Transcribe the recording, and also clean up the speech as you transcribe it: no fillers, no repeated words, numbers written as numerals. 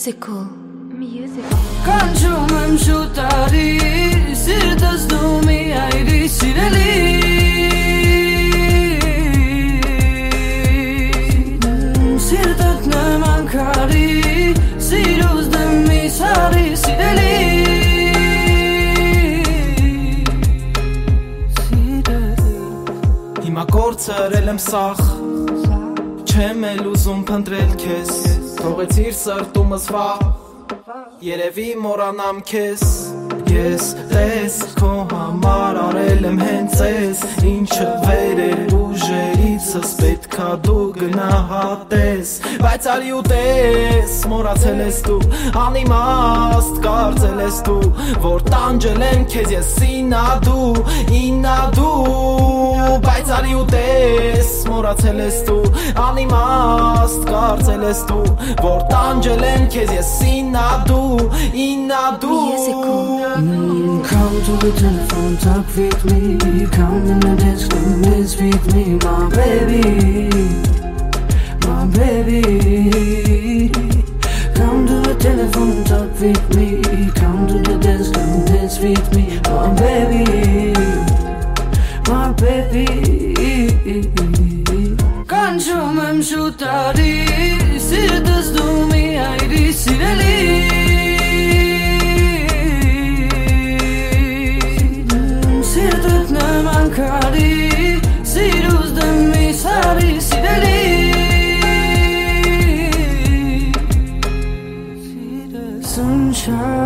Musical. Կանչում եմ շուտարի, սիրտս դու մի այրի սիրելի Սիրտդ նման քարի, սիրուս դմի սարի սիրելի Հիմա կործրել եմ սախ, չեմ էլ ուզում փնտրել քեզ Թողեցիր սրտումս վաղ Երևի մորանամ քեզ Ես տես քո համար արել եմ հենց ես Ինչը վերել ուժերիցս պետքա դու գնահատես Բայց արի ու տես մորացել ես դու Անիմաստ կարծել ես դու Որ տանջել եմ քեզ ես ինադու Բայց արի ու տես մորացել ես դու Անիմաստ կարծել ես դու Որ տանջել եմ քեզ ես ինադու Come to the telephone, talk with me Come in the desk, don't mess with me My baby Come to the telephone, talk with me Come to the desk, don't mess with me My baby Կանչում եմ շուտարի Սիրտս դու մի այրի սիրելի Սիրտդ նման քարի Սիրուս դմի սարի սիրելի Sunshine